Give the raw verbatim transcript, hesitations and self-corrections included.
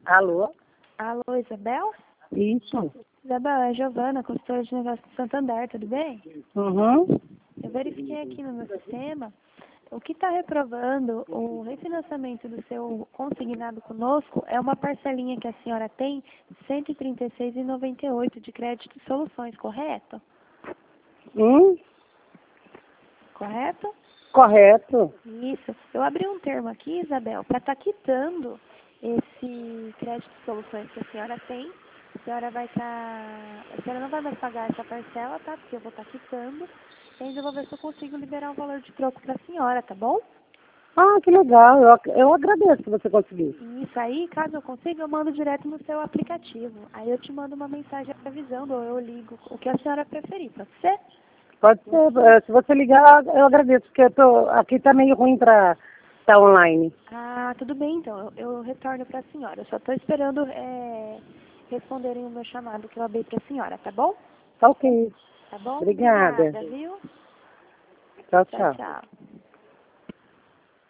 Alô? Alô, Isabel? Isso. Isabel, é a Giovana, consultora de negócios de Santander, tudo bem? Uhum. Eu verifiquei aqui no meu sistema, o que está reprovando o refinanciamento do seu consignado conosco é uma parcelinha que a senhora tem de cento e trinta e seis reais e noventa e oito centavos de crédito e soluções, correto? Hum? Correto? Correto. Isso. Eu abri um termo aqui, Isabel, para estar quitando esse crédito de soluções que a senhora tem. A senhora vai estar... A senhora não vai mais pagar essa parcela, tá? Porque eu vou estar quitando. E ainda vou ver se eu consigo liberar um valor de troco para a senhora, tá bom? Ah, que legal. Eu, ac- eu agradeço se você conseguir. E isso aí, caso eu consiga, eu mando direto no seu aplicativo. Aí eu te mando uma mensagem avisando, ou eu ligo, o que a senhora preferir, pode ser? Pode ser. eh, Se você ligar, eu agradeço, porque eu tô, aqui tá meio ruim pra estar online. Ah, tudo bem então, eu, eu retorno para a senhora. Eu só estou esperando é, responderem o meu chamado que eu abri para a senhora, tá bom? Tá ok. Tá bom? Obrigada. Obrigada, viu? Tchau, Tchau, tchau. tchau.